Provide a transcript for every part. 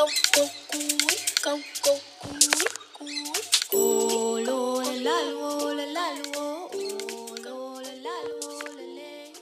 go, go, go, go, oh, lo, la, lo, la, lo, oh, lo, la, lo, le.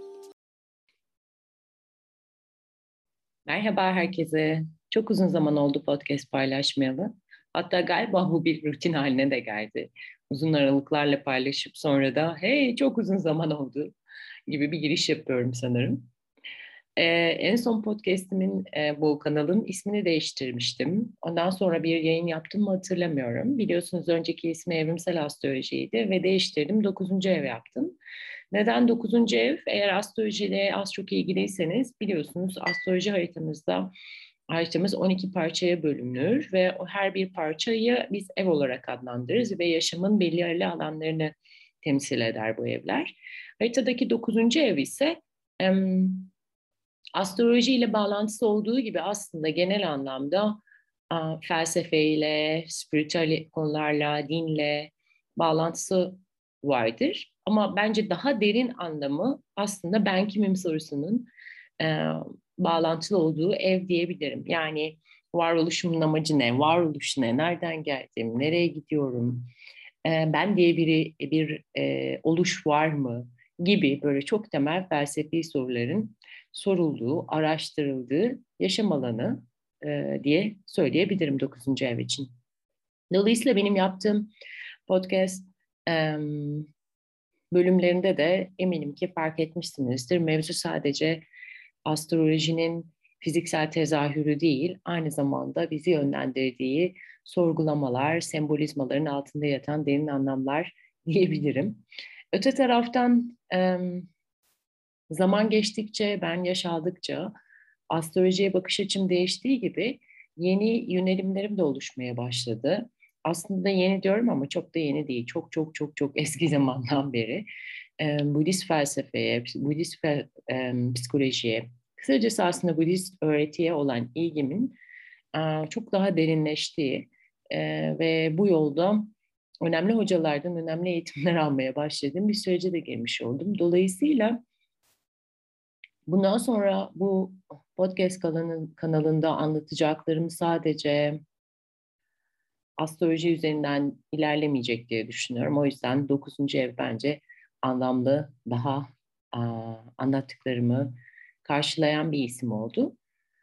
Merhaba herkese. Çok uzun zaman oldu podcast paylaşmayalı. Hatta galiba bu bir rutin haline de geldi. Uzun aralıklarla paylaşıp sonra da hey çok uzun zaman oldu gibi bir giriş yapıyorum sanırım. En son podcastimin bu kanalın ismini değiştirmiştim. Ondan sonra bir yayın yaptım mı hatırlamıyorum. Biliyorsunuz önceki ismi Evrimsel Astroloji'ydi ve değiştirdim. 9. ev yaptım. Neden 9. ev? Eğer astrolojiyle az çok ilgiliyseniz biliyorsunuz astroloji haritamız 12 parçaya bölünür ve her bir parçayı biz ev olarak adlandırırız ve yaşamın belirli alanlarını temsil eder bu evler. Haritadaki 9. ev ise astroloji ile bağlantısı olduğu gibi aslında genel anlamda felsefeyle, spiritüel konularla, dinle bağlantısı vardır. Ama bence daha derin anlamı aslında ben kimim sorusunun bağlantılı olduğu ev diyebilirim. Yani varoluşumun amacı ne, varoluş ne, nereden geldim, nereye gidiyorum, ben diye bir oluş var mı gibi böyle çok temel felsefi soruların sorulduğu, araştırıldığı yaşam alanı diye söyleyebilirim 9. ev için. Dolayısıyla benim yaptığım podcast bölümlerinde de eminim ki fark etmişsinizdir. Mevzu sadece astrolojinin fiziksel tezahürü değil, aynı zamanda bizi yönlendirdiği sorgulamalar, sembolizmaların altında yatan derin anlamlar diyebilirim. Öte taraftan zaman geçtikçe, ben yaş aldıkça astrolojiye bakış açım değiştiği gibi yeni yönelimlerim de oluşmaya başladı. Aslında yeni diyorum ama çok da yeni değil. Çok çok çok çok eski zamandan beri Budist felsefeye, psikolojiye, kısacası aslında Budist öğretiye olan ilgimin çok daha derinleştiği ve bu yolda önemli hocalardan önemli eğitimler almaya başladığım bir sürece de girmiş oldum. Dolayısıyla bundan sonra bu podcast kanalında anlatacaklarım sadece astroloji üzerinden ilerlemeyecek diye düşünüyorum. O yüzden 9. ev bence anlamlı, daha anlattıklarımı karşılayan bir isim oldu.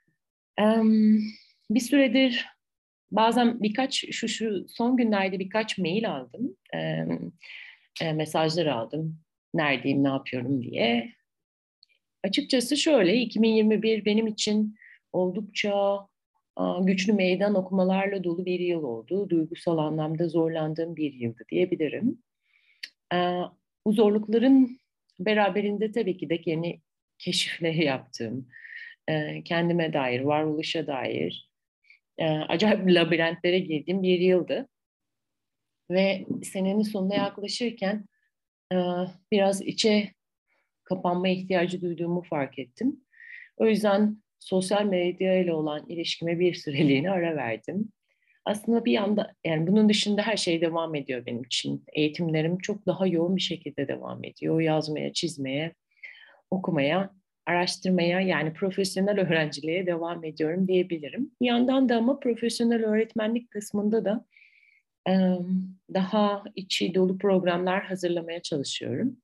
Bir süredir bazen şu son günlerde birkaç mail aldım, mesajlar aldım. Neredeyim, ne yapıyorum diye. Açıkçası şöyle, 2021 benim için oldukça güçlü meydan okumalarla dolu bir yıl oldu. Duygusal anlamda zorlandığım bir yıldı diyebilirim. Bu zorlukların beraberinde tabii ki de yeni keşifler yaptığım, kendime dair, varoluşa dair acayip labirentlere girdiğim bir yıldı. Ve senenin sonuna yaklaşırken biraz içe kapanma ihtiyacı duyduğumu fark ettim. O yüzden sosyal medya ile olan ilişkime bir süreliğine ara verdim. Aslında bir yanda yani bunun dışında her şey devam ediyor benim için. Eğitimlerim çok daha yoğun bir şekilde devam ediyor. Yazmaya, çizmeye, okumaya, araştırmaya yani profesyonel öğrenciliğe devam ediyorum diyebilirim. Bir yandan da ama profesyonel öğretmenlik kısmında da daha içi dolu programlar hazırlamaya çalışıyorum.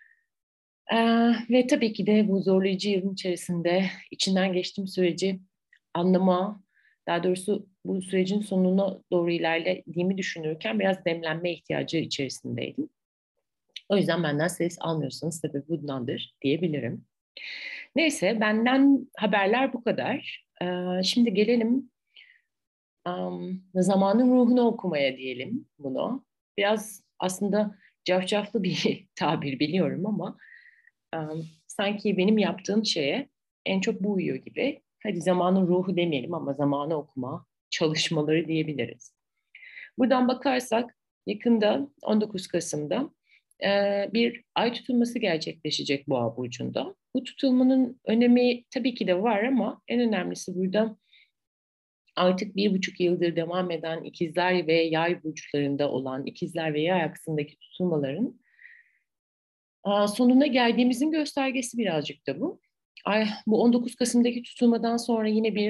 Ve tabii ki de bu zorlayıcı yılın içerisinde içinden geçtiğim süreci anlama, daha doğrusu bu sürecin sonuna doğru ilerlediğimi düşünürken biraz demlenme ihtiyacı içerisindeydim. O yüzden benden ses almıyorsanız sebebi bundandır diyebilirim. Neyse benden haberler bu kadar. Şimdi gelelim zamanın ruhunu okumaya diyelim bunu. Biraz aslında cafcaflı bir tabir biliyorum ama sanki benim yaptığım şeye en çok bu uyuyor gibi. Hadi zamanın ruhu demeyelim ama zamanı okuma çalışmaları diyebiliriz. Buradan bakarsak yakında 19 Kasım'da bir ay tutulması gerçekleşecek Boğa burcunda. Bu tutulmanın önemi tabii ki de var ama en önemlisi burada artık 1,5 yıldır devam eden ikizler ve yay burçlarında olan ikizler ve yay aksındaki tutulmaların sonuna geldiğimizin göstergesi birazcık da bu. Bu 19 Kasım'daki tutulmadan sonra yine bir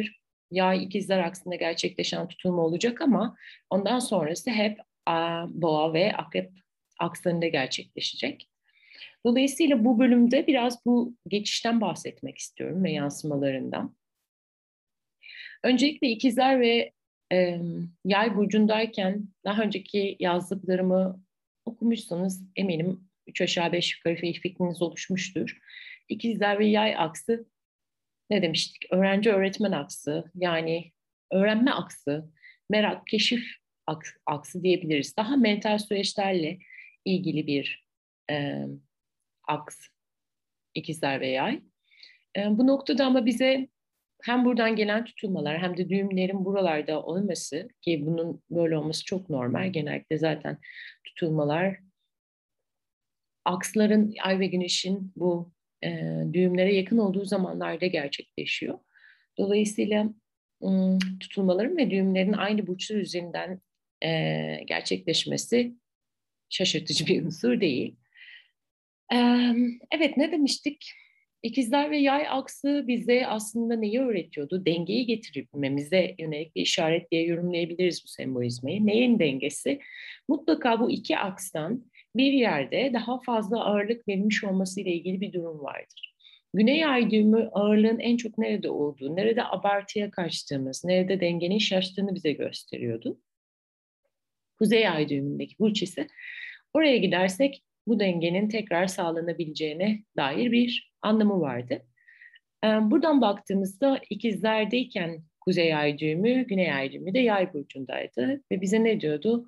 Yay ikizler aksında gerçekleşen tutulma olacak ama ondan sonrası hep boğa ve akrep akslarında gerçekleşecek. Dolayısıyla bu bölümde biraz bu geçişten bahsetmek istiyorum ve yansımalarından. Öncelikle ikizler ve yay burcundayken daha önceki yazdıklarımı okumuşsanız eminim 3 aşağı 5 yukarı fikriniz oluşmuştur. İkizler ve yay aksı ne demiştik? Öğrenci öğretmen aksı, yani öğrenme aksı, merak, keşif aksı diyebiliriz. Daha mental süreçlerle ilgili bir e, aks, ikizler ve yay. Bu noktada ama bize hem buradan gelen tutulmalar hem de düğümlerin buralarda olması, ki bunun böyle olması çok normal. Genellikle zaten tutulmalar aksların, ay ve güneşin bu düğümlere yakın olduğu zamanlarda gerçekleşiyor. Dolayısıyla tutulmaların ve düğümlerin aynı burçlar üzerinden gerçekleşmesi şaşırtıcı bir unsur değil. Evet, ne demiştik? İkizler ve yay aksı bize aslında neyi öğretiyordu? Dengeyi getirmemize yönelik bir işaret diye yorumlayabiliriz bu sembolizmayı. Neyin dengesi? Mutlaka bu iki akstan bir yerde daha fazla ağırlık verilmiş olması ile ilgili bir durum vardır. Güney ay düğümü ağırlığın en çok nerede olduğu, nerede abartıya kaçtığımız, nerede dengenin şaştığını bize gösteriyordu. Kuzey ay düğümündeki burç ise oraya gidersek bu dengenin tekrar sağlanabileceğine dair bir anlamı vardı. Buradan baktığımızda ikizlerdeyken Kuzey ay düğümü, Güney ay düğümü de yay burcundaydı ve bize ne diyordu?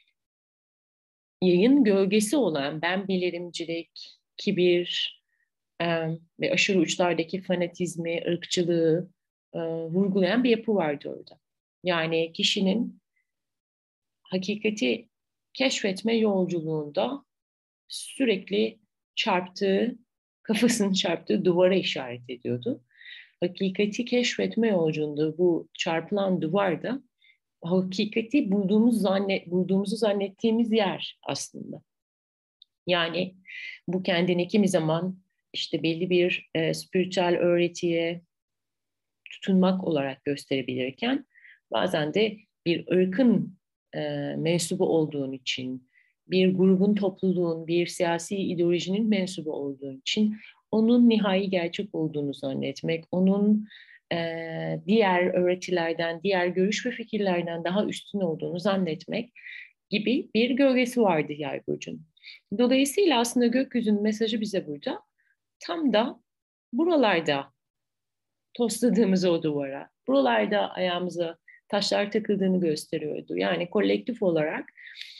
Yayın gölgesi olan ben bilirimcilik, kibir ve aşırı uçlardaki fanatizmi, ırkçılığı vurgulayan bir yapı vardı orada. Yani kişinin hakikati keşfetme yolculuğunda sürekli kafasını çarptığı duvara işaret ediyordu. Hakikati keşfetme yolculuğunda bu çarpılan duvar da hakikati bulduğumuzu zannettiğimiz yer aslında. Yani bu kendini kimi zaman işte belli bir spiritüel öğretiye tutunmak olarak gösterebilirken bazen de bir ırkın mensubu olduğun için, bir grubun, topluluğun, bir siyasi ideolojinin mensubu olduğun için onun nihai gerçek olduğunu zannetmek, onun diğer öğretilerden, diğer görüş ve fikirlerden daha üstün olduğunu zannetmek gibi bir gölgesi vardı Yay burcunun. Dolayısıyla aslında gökyüzünün mesajı bize burada tam da buralarda tosladığımız o duvara, buralarda ayağımıza taşlar takıldığını gösteriyordu. Yani kolektif olarak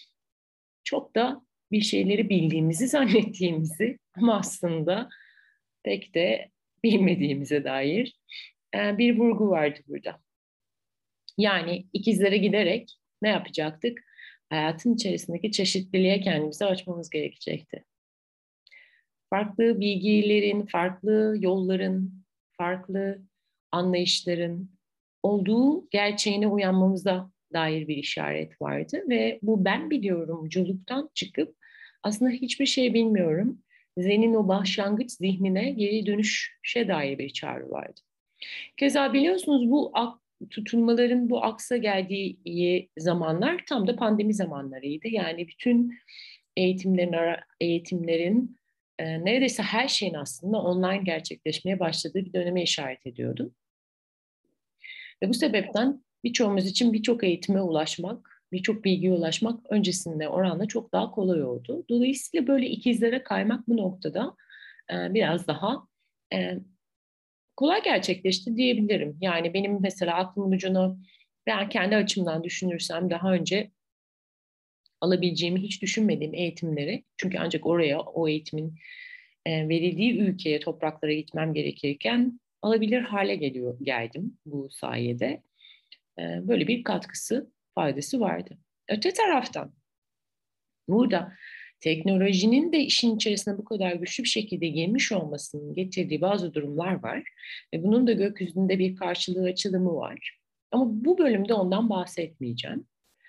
çok da bir şeyleri bildiğimizi zannettiğimizi ama aslında pek de bilmediğimize dair bir vurgu vardı burada. Yani ikizlere giderek ne yapacaktık? Hayatın içerisindeki çeşitliliğe kendimizi açmamız gerekecekti. Farklı bilgilerin, farklı yolların, farklı anlayışların olduğu gerçeğine uyanmamıza dair bir işaret vardı ve bu ben biliyorumculuktan çıkıp aslında hiçbir şey bilmiyorum. Zen'in o başlangıç zihnine geri dönüşe dair bir çağrı vardı. Keza biliyorsunuz bu tutulmaların bu aksa geldiği zamanlar tam da pandemi zamanlarıydı. Yani bütün eğitimlerin neredeyse her şeyin aslında online gerçekleşmeye başladığı bir döneme işaret ediyordu. Ve bu sebepten birçoğumuz için birçok eğitime ulaşmak, birçok bilgiye ulaşmak öncesinde oranla çok daha kolay oldu. Dolayısıyla böyle ikizlere kaymak bu noktada biraz daha kolay gerçekleşti diyebilirim. Yani benim mesela aklımın ucuna ben kendi açımdan düşünürsem daha önce alabileceğimi hiç düşünmediğim eğitimleri, çünkü ancak oraya o eğitimin verildiği ülkeye, topraklara gitmem gerekirken alabilir hale geldim bu sayede. Böyle bir katkısı, faydası vardı. Öte taraftan burada teknolojinin de işin içerisine bu kadar güçlü bir şekilde girmiş olmasının getirdiği bazı durumlar var. Ve bunun da gökyüzünde bir karşılığı açılımı var. Ama bu bölümde ondan bahsetmeyeceğim.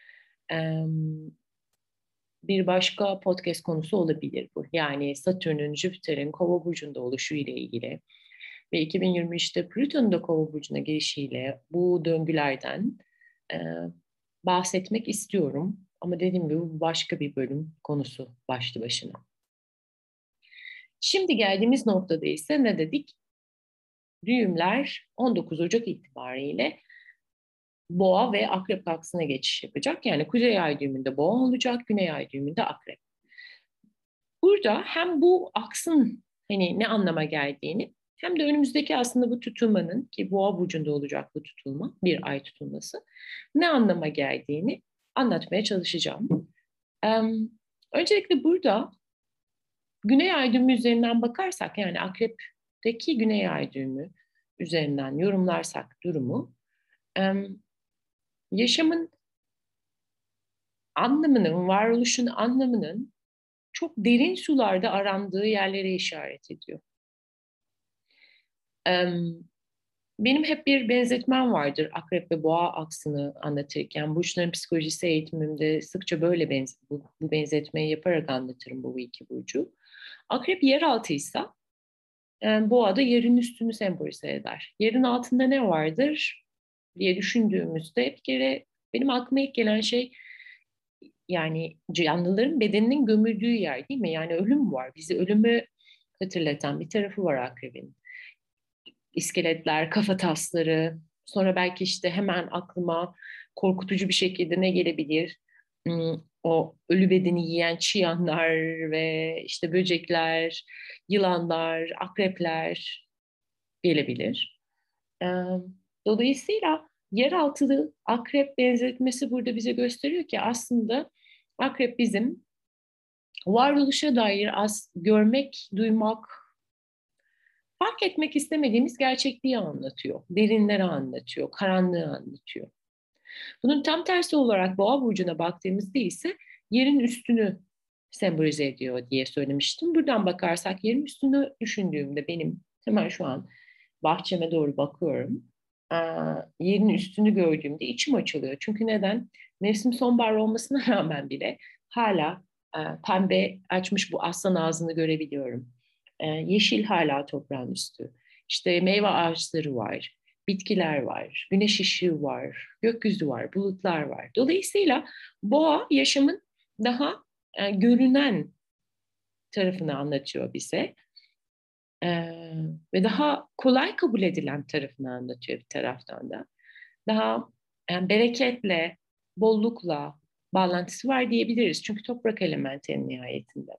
Bir başka podcast konusu olabilir bu. Yani Satürn'ün, Jüpiter'in Kova burcunda oluşu ile ilgili. Ve 2023'te Plüton'un da Kova burcuna girişiyle bu döngülerden e, bahsetmek istiyorum. Ama dediğim gibi bu başka bir bölüm konusu başlı başına. Şimdi geldiğimiz noktada ise ne dedik? Düğümler 19 Ocak itibariyle Boğa ve Akrep aksına geçiş yapacak. Yani Kuzey Ay düğümünde Boğa olacak, Güney Ay düğümünde Akrep. Burada hem bu aksın hani ne anlama geldiğini hem de önümüzdeki aslında bu tutulmanın ki Boğa burcunda olacak bu tutulma, bir ay tutulması ne anlama geldiğini anlatmaya çalışacağım. Öncelikle burada Güney Ay düğümü üzerinden bakarsak yani Akrep'teki Güney Ay düğümü üzerinden yorumlarsak durumu yaşamın anlamının, varoluşun anlamının çok derin sularda arandığı yerlere işaret ediyor. Benim hep bir benzetmem vardır Akrep ve Boğa aksını anlatırken. Burçların psikolojisi eğitimimde sıkça böyle bu benzetmeyi yaparak anlatırım bu iki burcu. Akrep yeraltıysa Boğa da yerin üstünü sembolize eder. Yerin altında ne vardır diye düşündüğümüzde bir kere benim aklıma ilk gelen şey yani canlıların bedeninin gömüldüğü yer değil mi? Yani ölüm var. Bizi ölümü hatırlatan bir tarafı var akrebin. İskeletler, kafatasları, sonra belki işte hemen aklıma korkutucu bir şekilde ne gelebilir? O ölü bedeni yiyen çıyanlar ve işte böcekler, yılanlar, akrepler gelebilir. Dolayısıyla yeraltı akrep benzetmesi burada bize gösteriyor ki aslında akrep bizim varoluşa dair görmek, duymak, fark etmek istemediğimiz gerçekliği anlatıyor. Derinleri anlatıyor, karanlığı anlatıyor. Bunun tam tersi olarak Boğa burcuna baktığımızda ise yerin üstünü sembolize ediyor diye söylemiştim. Buradan bakarsak yerin üstünü düşündüğümde benim hemen şu an bahçeme doğru bakıyorum. Yerin üstünü gördüğümde içim açılıyor. Çünkü neden? Mevsim sonbahar olmasına rağmen bile hala pembe açmış bu aslan ağzını görebiliyorum. Yeşil hala toprağın üstü. İşte meyve ağaçları var, bitkiler var, güneş ışığı var, gökyüzü var, bulutlar var. Dolayısıyla boğa yaşamın daha görünen tarafını anlatıyor bize. Ve daha kolay kabul edilen tarafını anlatıyor bir taraftan da. Daha bereketle, bollukla bağlantısı var diyebiliriz. Çünkü toprak elementi en nihayetinde.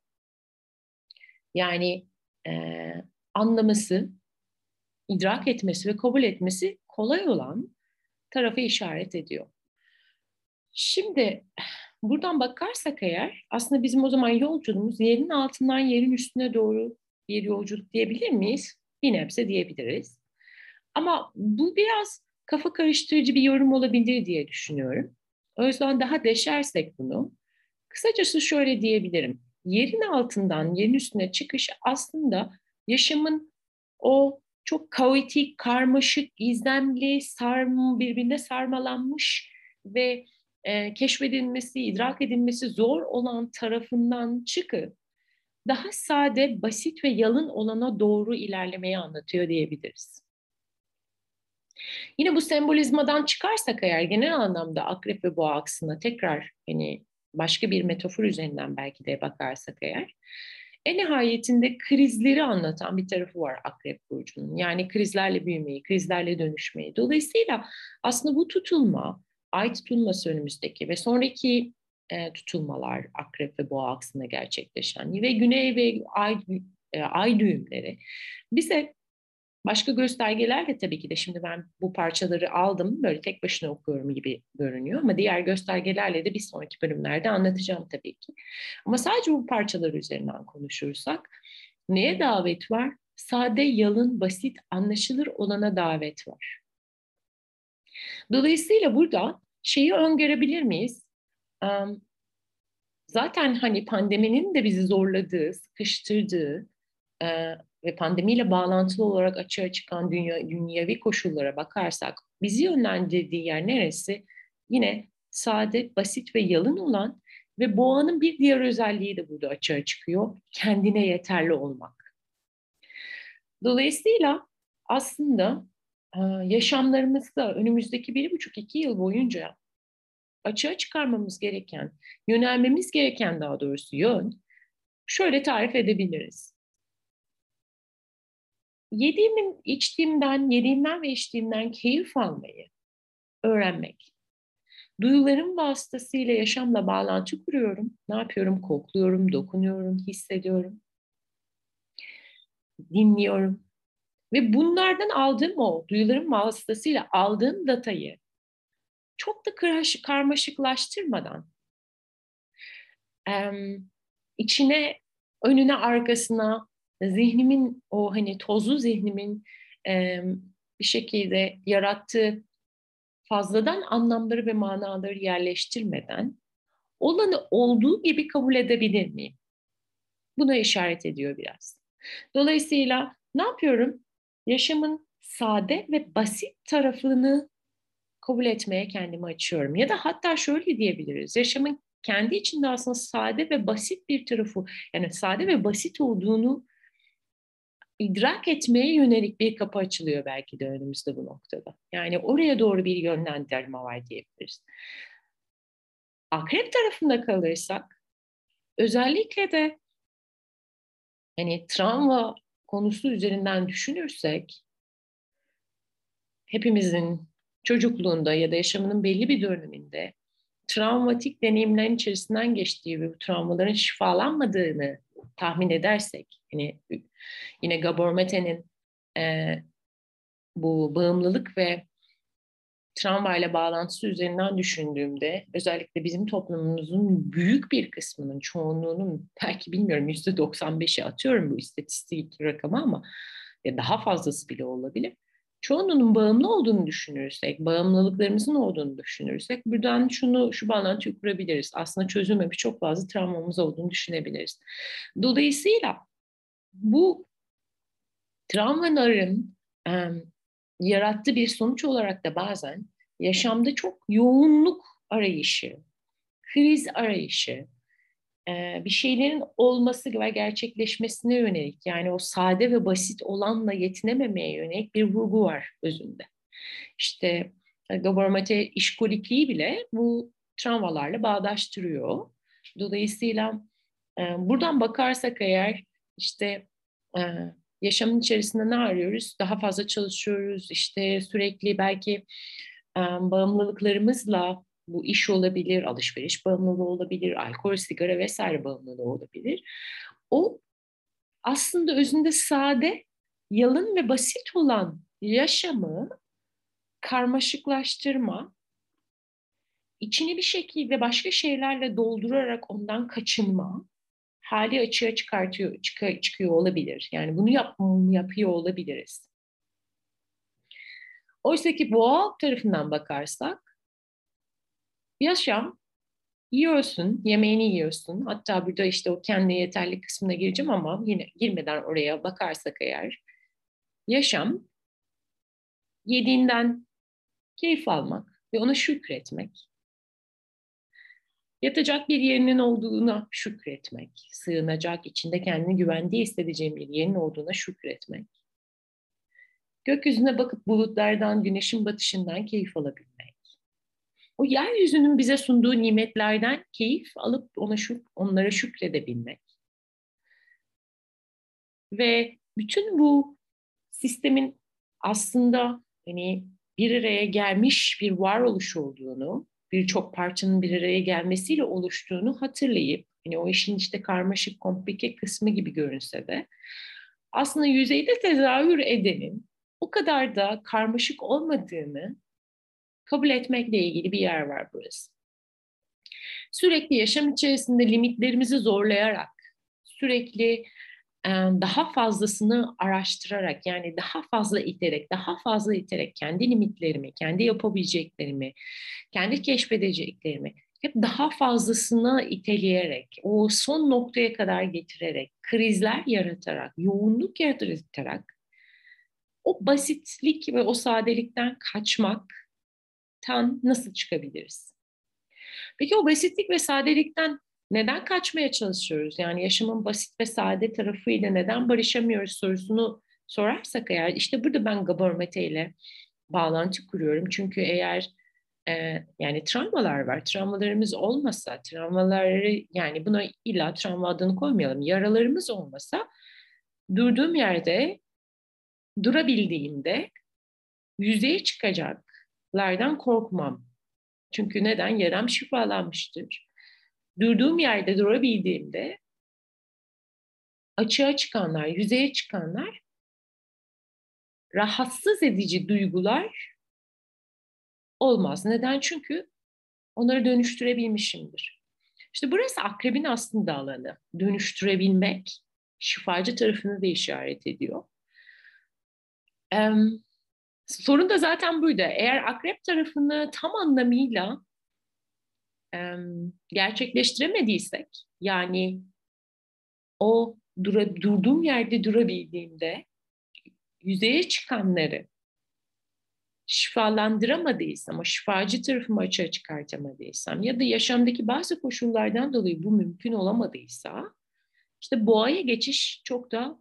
Yani e, anlaması, idrak etmesi ve kabul etmesi kolay olan tarafı işaret ediyor. Şimdi buradan bakarsak eğer aslında bizim o zaman yolculuğumuz yerin altından yerin üstüne doğru bir yolculuk diyebilir miyiz? Bir nebze diyebiliriz. Ama bu biraz kafa karıştırıcı bir yorum olabilir diye düşünüyorum. O yüzden daha deşersek bunu, kısacası şöyle diyebilirim. Yerin altından yerin üstüne çıkış aslında yaşamın o çok kaotik, karmaşık, gizemli, birbirine sarmalanmış ve keşfedilmesi, idrak edilmesi zor olan tarafından çıkıp daha sade, basit ve yalın olana doğru ilerlemeyi anlatıyor diyebiliriz. Yine bu sembolizmadan çıkarsak eğer genel anlamda Akrep ve Boğa aksına tekrar hani başka bir metafor üzerinden belki de bakarsak eğer en nihayetinde krizleri anlatan bir tarafı var Akrep burcunun. Yani krizlerle büyümeyi, krizlerle dönüşmeyi. Dolayısıyla aslında bu tutulma, ay tutulması önümüzdeki ve sonraki tutulmalar Akrep ve Boğa aksında gerçekleşen ve Güney ve ay düğümleri bize başka göstergelerle tabii ki de şimdi ben bu parçaları aldım böyle tek başına okuyorum gibi görünüyor ama diğer göstergelerle de bir sonraki bölümlerde anlatacağım tabii ki. Ama sadece bu parçalar üzerinden konuşursak neye davet var? Sade, yalın, basit, anlaşılır olana davet var. Dolayısıyla burada şeyi öngörebilir miyiz? Zaten hani pandeminin de bizi zorladığı, sıkıştırdığı ve pandemiyle bağlantılı olarak açığa çıkan dünyevi koşullara bakarsak bizi yönlendirdiği yer neresi? Yine sade, basit ve yalın olan ve boğanın bir diğer özelliği de burada açığa çıkıyor. Kendine yeterli olmak. Dolayısıyla aslında yaşamlarımızda önümüzdeki 1,5-2 yıl boyunca açığa çıkarmamız gereken, yönelmemiz gereken daha doğrusu yön şöyle tarif edebiliriz. Yediğimden ve içtiğimden keyif almayı öğrenmek. Duyularım vasıtasıyla yaşamla bağlantı kuruyorum. Ne yapıyorum? Kokluyorum, dokunuyorum, hissediyorum, dinliyorum. Ve bunlardan aldığım o duyularım vasıtasıyla aldığım datayı çok da karmaşıklaştırmadan içine, önüne, arkasına zihnimin o hani tozlu zihnimin bir şekilde yarattığı fazladan anlamları ve manaları yerleştirmeden olanı olduğu gibi kabul edebilir miyim? Buna işaret ediyor biraz. Dolayısıyla ne yapıyorum? Yaşamın sade ve basit tarafını kabul etmeye kendimi açıyorum. Ya da hatta şöyle diyebiliriz. Yaşamın kendi içinde aslında sade ve basit bir tarafı, yani sade ve basit olduğunu idrak etmeye yönelik bir kapı açılıyor belki de önümüzde bu noktada. Yani oraya doğru bir yönlendirme var diyebiliriz. Akrep tarafında kalırsak, özellikle de hani travma konusu üzerinden düşünürsek, hepimizin çocukluğunda ya da yaşamının belli bir döneminde travmatik deneyimlerin içerisinden geçtiği ve bu travmaların şifalanmadığını tahmin edersek, yine Gabor Mate'nin e, bu bağımlılık ve travmayla bağlantısı üzerinden düşündüğümde, özellikle bizim toplumumuzun büyük bir kısmının, çoğunluğunun, belki bilmiyorum %95'i atıyorum bu istatistik rakamı ama daha fazlası bile olabilir. Çoğunluğunun bağımlı olduğunu düşünürsek, bağımlılıklarımızın olduğunu düşünürsek, buradan şu bağlantıyı kurabiliriz. Aslında çözülmemiş çok fazla travmamız olduğunu düşünebiliriz. Dolayısıyla bu travmaların yarattığı bir sonuç olarak da bazen yaşamda çok yoğunluk arayışı, kriz arayışı, bir şeylerin olması ve gerçekleşmesine yönelik, yani o sade ve basit olanla yetinememeye yönelik bir vurgu var özünde. İşte Gabor Mate işkolikliği bile bu travmalarla bağdaştırıyor. Dolayısıyla buradan bakarsak eğer işte e, yaşamın içerisinde ne arıyoruz? Daha fazla çalışıyoruz, işte sürekli belki bağımlılıklarımızla, bu iş olabilir, alışveriş bağımlılığı olabilir, alkol, sigara vesaire bağımlılığı olabilir. O aslında özünde sade, yalın ve basit olan yaşamı karmaşıklaştırma, içini bir şekilde başka şeylerle doldurarak ondan kaçınma hali açığa çıkıyor olabilir. Yani bunu yapıyor olabiliriz. Oysa ki boğa tarafından bakarsak, yaşam, yiyorsun, yemeğini yiyorsun. Hatta burada işte o kendine yeterli kısmına gireceğim ama yine girmeden oraya bakarsak eğer, yaşam, yediğinden keyif almak ve ona şükretmek. Yatacak bir yerinin olduğuna şükretmek, sığınacak, içinde kendini güvende hissedeceğin bir yerin olduğuna şükretmek. Gökyüzüne bakıp bulutlardan, güneşin batışından keyif alabilmek. O yeryüzünün bize sunduğu nimetlerden keyif alıp onlara şükredebilmek. Ve bütün bu sistemin aslında hani bir araya gelmiş bir varoluş olduğunu, birçok parçanın bir araya gelmesiyle oluştuğunu hatırlayıp, hani o işin işte karmaşık, komplike kısmı gibi görünse de aslında yüzeyde tezahür edenin o kadar da karmaşık olmadığını kabul etmekle ilgili bir yer var burası. Sürekli yaşam içerisinde limitlerimizi zorlayarak, sürekli daha fazlasını araştırarak, yani daha fazla iterek kendi limitlerimi, kendi yapabileceklerimi, kendi keşfedeceklerimi hep daha fazlasına iteleyerek, o son noktaya kadar getirerek, krizler yaratarak, yoğunluk yaratarak o basitlik ve o sadelikten kaçmaktan nasıl çıkabiliriz? Peki o basitlik ve sadelikten neden kaçmaya çalışıyoruz? Yani yaşamın basit ve sade tarafıyla neden barışamıyoruz sorusunu sorarsak eğer, işte burada ben Gabor ile bağlantı kuruyorum. Çünkü eğer yani travmalar var. Travmalarımız olmasa, travmaları, yani buna illa travma adını koymayalım. Yaralarımız olmasa, durduğum yerde durabildiğimde yüzeye çıkacaklardan korkmam. Çünkü neden? Yaram şifalanmıştır. Durduğum yerde durabildiğimde açığa çıkanlar, yüzeye çıkanlar rahatsız edici duygular olmaz. Neden? Çünkü onları dönüştürebilmişimdir. İşte burası akrebin aslında alanı. Dönüştürebilmek şifacı tarafını da işaret ediyor. Sorun da zaten buydu. Eğer akrep tarafını tam anlamıyla gerçekleştiremediysek, yani o durduğum yerde durabildiğimde yüzeye çıkanları şifalandıramadıysam, o şifacı tarafımı açığa çıkartamadıysam ya da yaşamdaki bazı koşullardan dolayı bu mümkün olamadıysa, işte boğaya geçiş çok da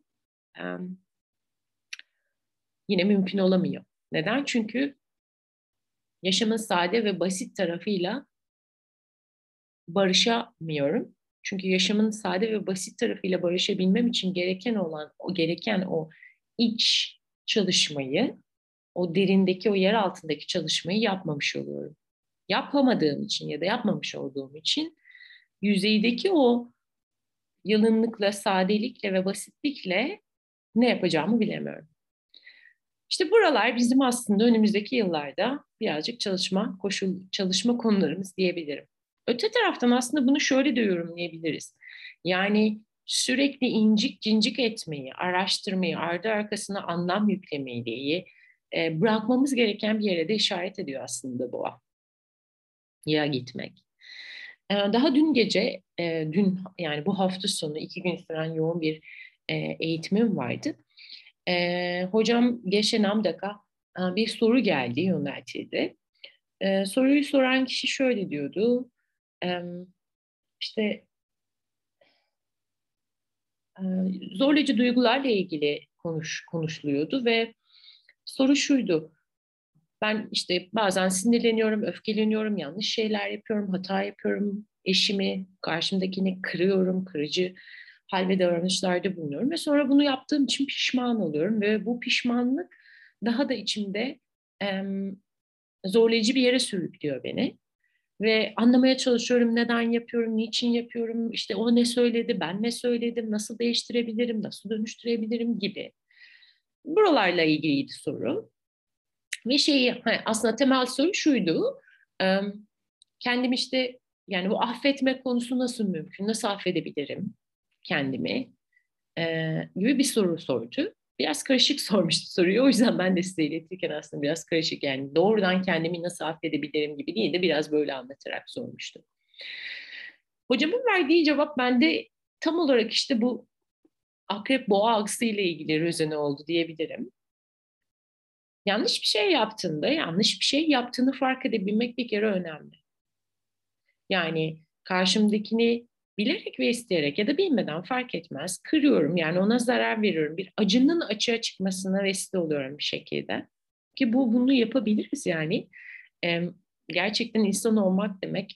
yine mümkün olamıyor. Neden? Çünkü yaşamın sade ve basit tarafıyla barışamıyorum. Çünkü yaşamın sade ve basit tarafıyla barışabilmem için gereken o iç çalışmayı, o derindeki, o yer altındaki çalışmayı yapmamış oluyorum. Yapamadığım için ya da yapmamış olduğum için yüzeydeki o yalınlıkla, sadelikle ve basitlikle ne yapacağımı bilemiyorum. İşte buralar bizim aslında önümüzdeki yıllarda birazcık çalışma konularımız diyebilirim. Öte taraftan aslında bunu şöyle de yorumlayabiliriz. Yani sürekli incik cincik etmeyi, araştırmayı, ardı arkasına anlam yüklemeyi bırakmamız gereken bir yere de işaret ediyor aslında boğa. Ya gitmek. Daha dün gece, yani bu hafta sonu 2 gün süren yoğun bir eğitimim vardı. Hocam geçen Amdak'a bir soru geldi, yöneltildi. Soruyu soran kişi şöyle diyordu. E, işte e, zorlayıcı duygularla ilgili konuşuluyordu ve soru şuydu. Ben işte bazen sinirleniyorum, öfkeleniyorum, yanlış şeyler yapıyorum, hata yapıyorum, eşimi, karşımdakini kırıyorum, kırıcı hal ve davranışlarda bulunuyorum ve sonra bunu yaptığım için pişman oluyorum ve bu pişmanlık daha da içimde em, zorlayıcı bir yere sürüklüyor beni. Ve anlamaya çalışıyorum, neden yapıyorum, niçin yapıyorum, işte o ne söyledi, ben ne söyledim, nasıl değiştirebilirim, nasıl dönüştürebilirim gibi. Buralarla ilgiliydi soru. Ve aslında temel soru şuydu. Kendim işte, yani bu affetme konusu nasıl mümkün? Nasıl affedebilirim kendimi? Gibi bir soru sordu. Biraz karışık sormuştu soruyu. O yüzden ben de size iletirken aslında biraz karışık, yani doğrudan kendimi nasıl affedebilirim gibi değil de biraz böyle anlatarak sormuştu. Hocamın verdiği cevap bende tam olarak işte bu akrep boğa aksı ile ilgili rezone oldu diyebilirim. Yanlış bir şey yaptığında, yanlış bir şey yaptığını fark edebilmek bir kere önemli. Yani karşımdakini bilerek ve isteyerek ya da bilmeden, fark etmez, kırıyorum. Yani ona zarar veriyorum. Bir acının açığa çıkmasına vesile oluyorum bir şekilde. Ki bunu yapabiliriz yani. Gerçekten insan olmak demek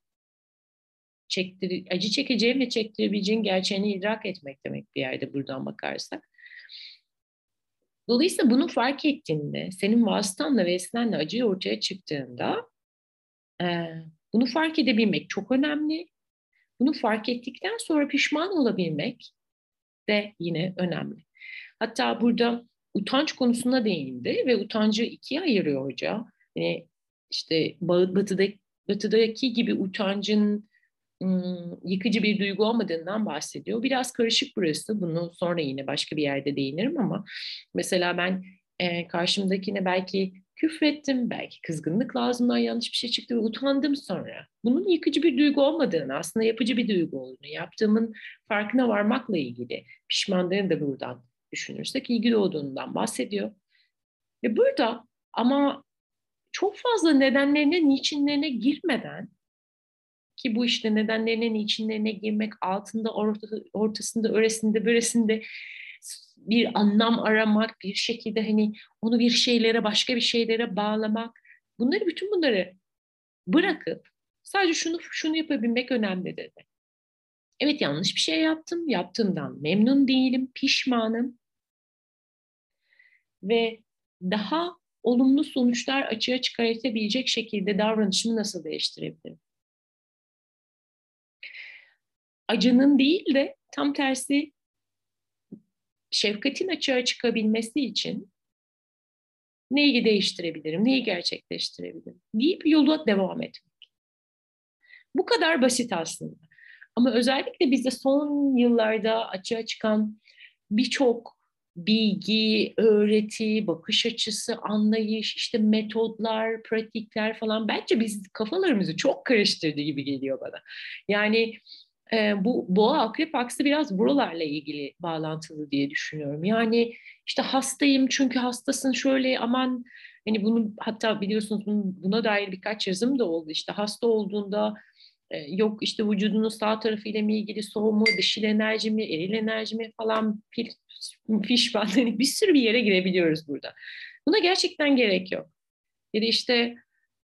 acı çekeceğin ve çektirebileceğin gerçeğini idrak etmek demek bir yerde, buradan bakarsak. Dolayısıyla bunu fark ettiğinde, senin vasıtanla ve esnenle acı ortaya çıktığında e, bunu fark edebilmek çok önemli. Bunu fark ettikten sonra pişman olabilmek de yine önemli. Hatta burada utanç konusuna değindi ve utancı ikiye ayırıyor hoca. Yani işte batıdaki gibi utancın yıkıcı bir duygu olmadığından bahsediyor. Biraz karışık burası. Bunu sonra yine başka bir yerde değinirim ama mesela ben karşımdakine belki küfrettim, belki kızgınlık ağzımdan yanlış bir şey çıktı ve utandım sonra. Bunun yıkıcı bir duygu olmadığını, aslında yapıcı bir duygu olduğunu, yaptığımın farkına varmakla ilgili, pişmanlığını da buradan düşünürsek ilgili olduğundan bahsediyor. Ve burada ama çok fazla nedenlerine, niçinlerine girmeden, ki bu işte nedenlerine, niçinlerine girmek, altında, ortasında, öresinde, böresinde bir anlam aramak, bir şekilde hani onu bir şeylere, başka bir şeylere bağlamak. Bütün bunları bırakıp sadece şunu yapabilmek önemli dedi. Evet, yanlış bir şey yaptım. Yaptığımdan memnun değilim, pişmanım ve daha olumlu sonuçlar açığa çıkartabilecek şekilde davranışımı nasıl değiştirebilirim? Acının değil de tam tersi şefkatin açığa çıkabilmesi için neyi değiştirebilirim, neyi gerçekleştirebilirim deyip yola devam etmek. Bu kadar basit aslında. Ama özellikle bizde son yıllarda açığa çıkan birçok bilgi, öğreti, bakış açısı, anlayış, işte metodlar, pratikler falan bence biz kafalarımızı çok karıştırdı gibi geliyor bana. Yani bu boğa akrep aksı biraz buralarla ilgili bağlantılı diye düşünüyorum. Yani işte hastayım çünkü hastasın şöyle aman hani bunu hatta biliyorsunuz buna dair birkaç yazım da oldu. İşte hasta olduğunda yok işte vücudunun sağ tarafıyla mı ilgili soğumu, dişil enerji mi, eril enerji mi falan fişman hani bir sürü bir yere girebiliyoruz burada. Buna gerçekten gerek yok. Ya da işte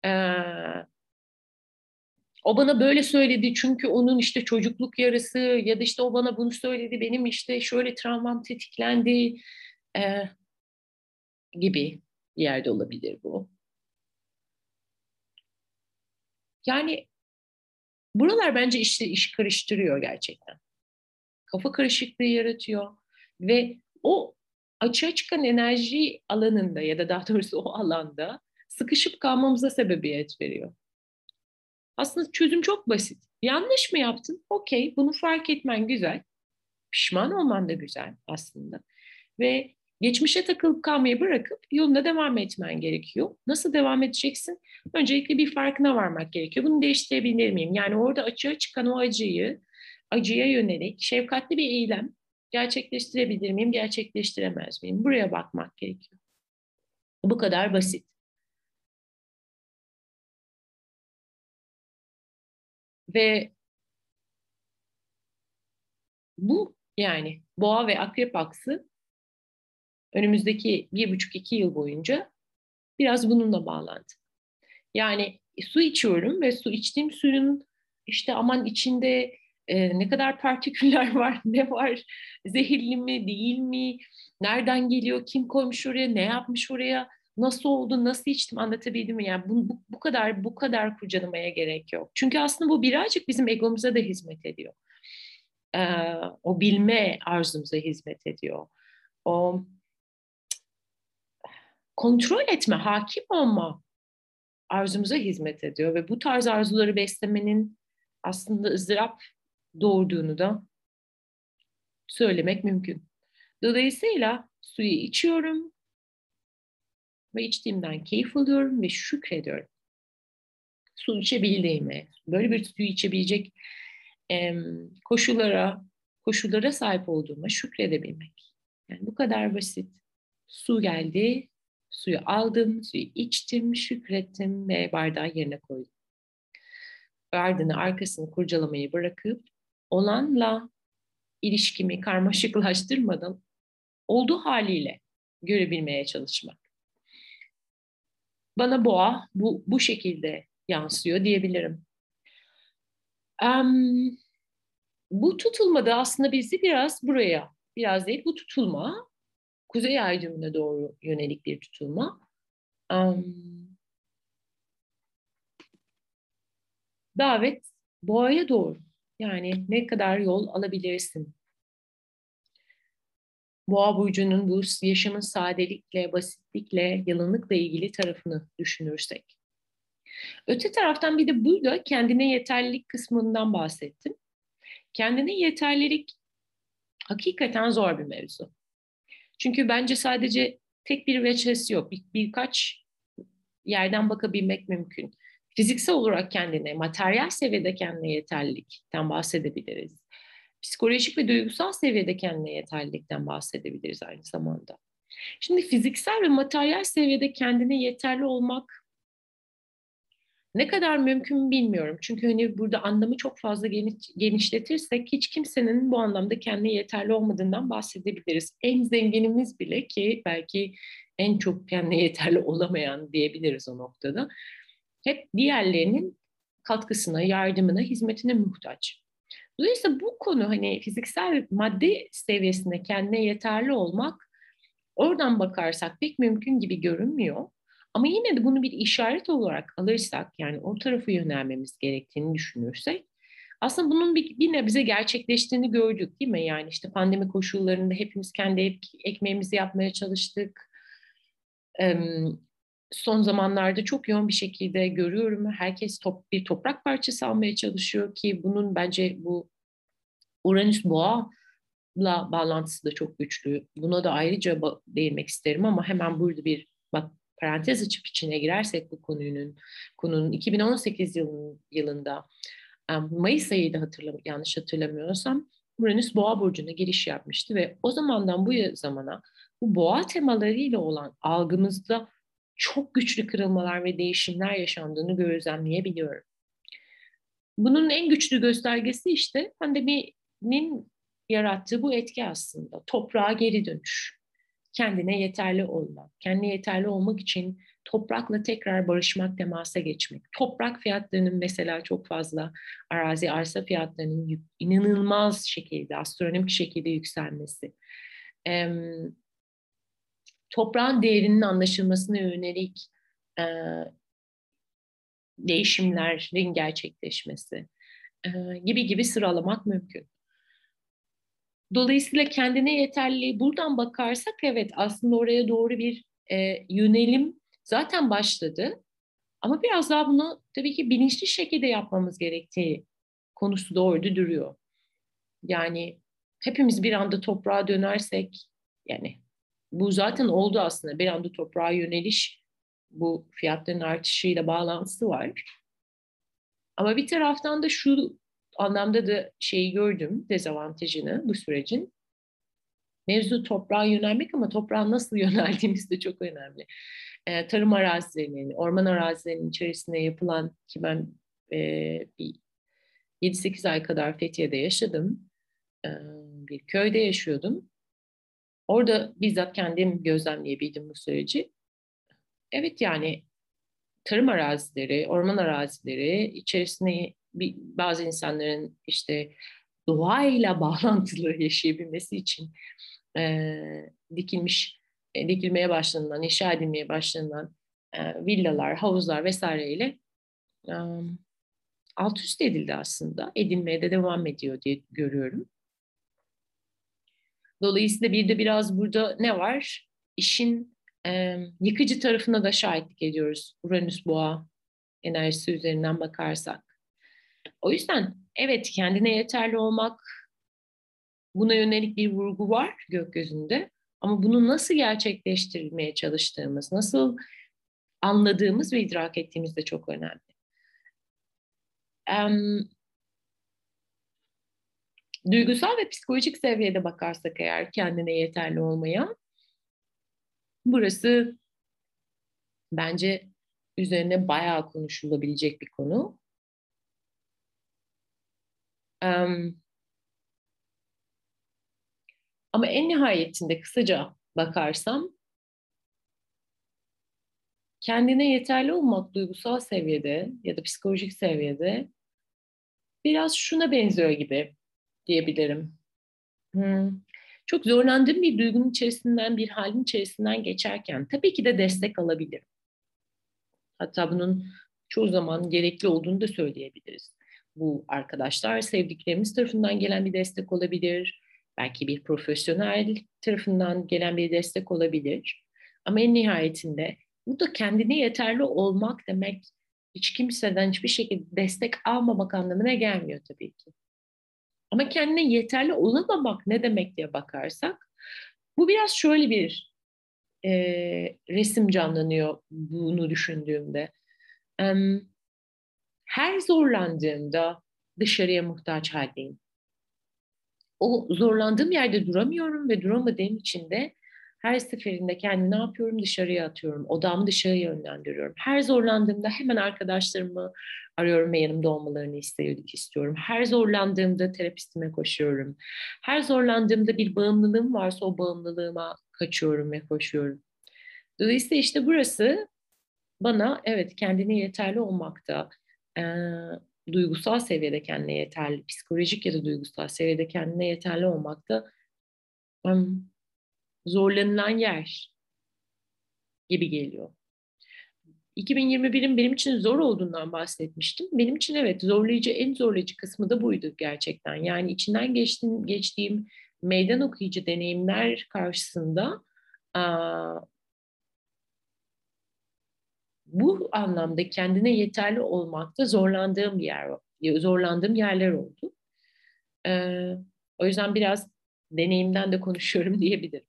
o bana böyle söyledi çünkü onun işte çocukluk yarısı ya da işte o bana bunu söyledi benim işte şöyle travmam tetiklendi e, gibi bir yerde olabilir bu. Yani buralar bence işte iş karıştırıyor gerçekten. Kafa karışıklığı yaratıyor ve o açığa çıkan enerji alanında ya da daha doğrusu o alanda sıkışıp kalmamıza sebebiyet veriyor. Aslında çözüm çok basit. Yanlış mı yaptın? Okey, bunu fark etmen güzel. Pişman olman da güzel aslında. Ve geçmişe takılıp kalmayı bırakıp yoluna devam etmen gerekiyor. Nasıl devam edeceksin? Öncelikle bir farkına varmak gerekiyor. Bunu değiştirebilir miyim? Yani orada açığa çıkan o acıya yönelik şefkatli bir eylem gerçekleştirebilir miyim, gerçekleştiremez miyim? Buraya bakmak gerekiyor. Bu kadar basit. Ve bu yani boğa ve akrep aksı önümüzdeki 1,5-2 yıl boyunca biraz bununla bağlantılı. Yani su içiyorum ve su içtiğim suyun işte aman içinde ne kadar partiküller var, ne var, zehirli mi, değil mi, nereden geliyor, kim koymuş oraya, ne yapmış oraya, nasıl oldu, nasıl içtim anlatabildim mi? Yani bu kadar kurcalamaya gerek yok. Çünkü aslında bu birazcık bizim egomuza da hizmet ediyor. O bilme arzumuza hizmet ediyor. O kontrol etme, hakim olma arzumuza hizmet ediyor ve bu tarz arzuları beslemenin aslında ızdırap doğurduğunu da söylemek mümkün. Dolayısıyla suyu içiyorum ve içtiğimden keyif alıyorum ve şükrediyorum. Su içebildiğime, böyle bir suyu içebilecek koşullara sahip olduğuma şükredebilmek. Yani bu kadar basit. Su geldi, suyu aldım, suyu içtim, şükrettim ve bardağı yerine koydum. Ardını arkasını kurcalamayı bırakıp olanla ilişkimi karmaşıklaştırmadan olduğu haliyle görebilmeye çalışmak. Bana boğa bu şekilde yansıyor diyebilirim. Um, Bu tutulma da aslında bizi biraz değil bu tutulma, kuzey ay düğümüne doğru yönelik bir tutulma. Davet boğaya doğru. Yani ne kadar yol alabilirsin? Boğa burcunun bu yaşamın sadelikle, basitlikle, yalınlıkla ilgili tarafını düşünürsek. Öte taraftan bir de burada kendine yeterlilik kısmından bahsettim. Kendine yeterlilik hakikaten zor bir mevzu. Çünkü bence sadece tek bir veçesi yok. Birkaç yerden bakabilmek mümkün. Fiziksel olarak kendine, materyal seviyede kendine yeterlilikten bahsedebiliriz. Psikolojik ve duygusal seviyede kendine yeterlilikten bahsedebiliriz aynı zamanda. Şimdi fiziksel ve materyal seviyede kendine yeterli olmak Ne kadar mümkün bilmiyorum. Çünkü hani burada anlamı çok fazla genişletirsek hiç kimsenin bu anlamda kendine yeterli olmadığından bahsedebiliriz. En zenginimiz bile, ki belki en çok kendine yeterli olamayan diyebiliriz o noktada, hep diğerlerinin katkısına, yardımına, hizmetine muhtaç. Dolayısıyla bu konu, hani fiziksel madde seviyesinde kendine yeterli olmak, oradan bakarsak pek mümkün gibi görünmüyor. Ama yine de bunu bir işaret olarak alırsak, yani o tarafa yönelmemiz gerektiğini düşünürsek, aslında bunun bir nebze gerçekleştiğini gördük, değil mi? Yani işte pandemi koşullarında hepimiz kendi ekmeğimizi yapmaya çalıştık. Son zamanlarda çok yoğun bir şekilde görüyorum. Herkes bir toprak parçası almaya çalışıyor, ki bunun bence bu Uranüs Boğa'la bağlantısı da çok güçlü. Buna da ayrıca değinmek isterim ama hemen burada bir parantez açıp içine girersek bu konunun 2018 yılında Mayıs ayıydı, yanlış hatırlamıyorsam, Uranüs Boğa burcuna giriş yapmıştı ve o zamandan bu zamana bu boğa temalarıyla olan algımızda çok güçlü kırılmalar ve değişimler yaşandığını gözlemleyebiliyorum. Bunun en güçlü göstergesi işte pandeminin yarattığı bu etki aslında. Toprağa geri dönüş, kendine yeterli olmak, kendine yeterli olmak için toprakla tekrar barışmak, temasa geçmek. Toprak fiyatlarının mesela çok fazla, arazi arsa fiyatlarının inanılmaz şekilde, astronomik şekilde yükselmesi. Toprağın değerinin anlaşılmasına yönelik e, değişimlerin gerçekleşmesi gibi gibi sıralamak mümkün. Dolayısıyla kendine yeterliliği buradan bakarsak, evet, aslında oraya doğru bir yönelim zaten başladı. Ama biraz daha bunu tabii ki bilinçli şekilde yapmamız gerektiği konusu da orada duruyor. Yani hepimiz bir anda toprağa dönersek, yani bu zaten oldu aslında, bir anda toprağa yöneliş, bu fiyatların artışıyla bağlantısı var. Ama bir taraftan da şu anlamda da şeyi gördüm, dezavantajını bu sürecin. Mevzu toprağa yönelmek ama toprağa nasıl yöneldiğimiz de çok önemli. Tarım arazilerinin, orman arazilerinin içerisinde yapılan, ki ben bir 7-8 ay kadar Fethiye'de yaşadım. E, Bir köyde yaşıyordum. Orada bizzat kendim gözlemleyebildim bu süreci. Evet, yani tarım arazileri, orman arazileri içerisinde bazı insanların işte doğayla bağlantılı yaşayabilmesi için dikilmeye başlanılan, inşa edilmeye başlanılan villalar, havuzlar vesaireyle e, alt üst edildi aslında. Edilmeye de devam ediyor diye görüyorum. Dolayısıyla bir de biraz burada ne var? İşin yıkıcı tarafına da şahitlik ediyoruz. Uranüs Boğa enerjisi üzerinden bakarsak. O yüzden evet, kendine yeterli olmak, buna yönelik bir vurgu var gökyüzünde. Ama bunu nasıl gerçekleştirmeye çalıştığımız, nasıl anladığımız ve idrak ettiğimiz de çok önemli. Duygusal ve psikolojik seviyede bakarsak eğer kendine yeterli olmaya, burası bence üzerine bayağı konuşulabilecek bir konu. Ama en nihayetinde kısaca bakarsam, kendine yeterli olmak duygusal seviyede ya da psikolojik seviyede biraz şuna benziyor gibi diyebilirim. Hmm. Çok zorlandığım bir duygunun içerisinden, bir halin içerisinden geçerken tabii ki de destek alabilirim. Hatta bunun çoğu zaman gerekli olduğunu da söyleyebiliriz. Bu arkadaşlar, sevdiklerimiz tarafından gelen bir destek olabilir. Belki bir profesyonel tarafından gelen bir destek olabilir. Ama en nihayetinde burada kendine yeterli olmak demek, hiç kimseden hiçbir şekilde destek almamak anlamına gelmiyor tabii ki. Ama kendine yeterli olamamak ne demek diye bakarsak, bu biraz şöyle bir resim canlanıyor bunu düşündüğümde. Her zorlandığımda dışarıya muhtaç haldeyim. O zorlandığım yerde duramıyorum ve duramadığım için de Her seferinde kendimi ne yapıyorum? Dışarıya atıyorum. Odağımı dışarıya yönlendiriyorum. Her zorlandığımda hemen arkadaşlarımı arıyorum ve yanımda olmalarını istiyorum. Her zorlandığımda terapistime koşuyorum. Her zorlandığımda bir bağımlılığım varsa o bağımlılığıma kaçıyorum ve koşuyorum. Dolayısıyla işte burası bana evet kendine yeterli olmakta, duygusal seviyede kendine yeterli, psikolojik ya da duygusal seviyede kendine yeterli olmakta zorlanılan yer gibi geliyor. 2021'in benim için zor olduğundan bahsetmiştim. Benim için evet en zorlayıcı kısmı da buydu gerçekten. Yani içinden geçtiğim meydan okuyucu deneyimler karşısında bu anlamda kendine yeterli olmakta zorlandığım yerler oldu. Ee, O yüzden biraz deneyimden de konuşuyorum diyebilirim.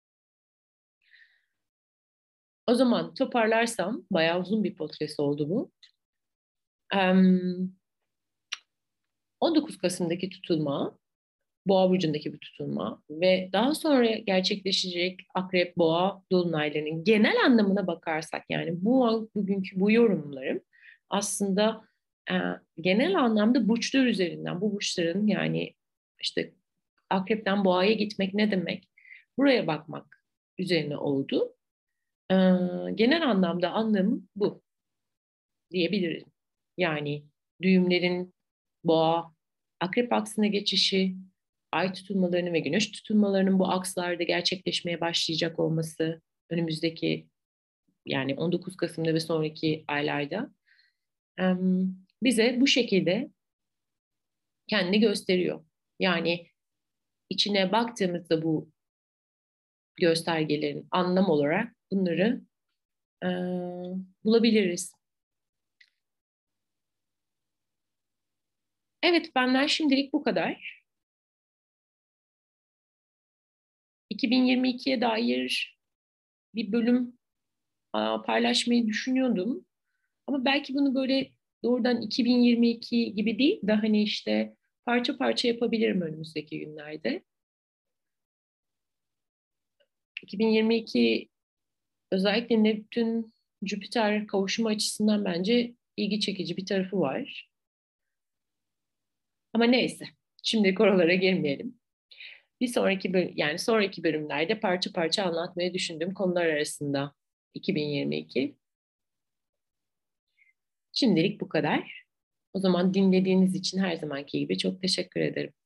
O zaman toparlarsam bayağı uzun bir podcast oldu bu. 19 Kasım'daki tutulma, Boğa burcundaki bir tutulma ve daha sonra gerçekleşecek Akrep Boğa dolunaylarının genel anlamına bakarsak yani bugünkü bu yorumlarım aslında e, genel anlamda burçlar üzerinden bu burçların yani işte Akrep'ten Boğa'ya gitmek ne demek? Buraya bakmak üzerine oldu. E, Genel anlamda anlamı bu diyebilirim. Yani düğümlerin Boğa, Akrep aksına geçişi, ay tutulmalarının ve güneş tutulmalarının bu akslarda gerçekleşmeye başlayacak olması önümüzdeki yani 19 Kasım'da ve sonraki aylarda bize bu şekilde kendini gösteriyor. Yani içine baktığımızda bu göstergelerin anlam olarak bunları e, bulabiliriz. Evet, benden şimdilik bu kadar. 2022'ye dair bir bölüm paylaşmayı düşünüyordum. Ama belki bunu böyle doğrudan 2022 gibi değil de hani işte parça parça yapabilirim önümüzdeki günlerde. 2022 özellikle Neptün Jüpiter kavuşumu açısından bence ilgi çekici bir tarafı var. Ama neyse. Şimdi oralara girmeyelim. Yani sonraki bölümlerde parça parça anlatmayı düşündüğüm konular arasında 2022. Şimdilik bu kadar. O zaman dinlediğiniz için her zamanki gibi çok teşekkür ederim.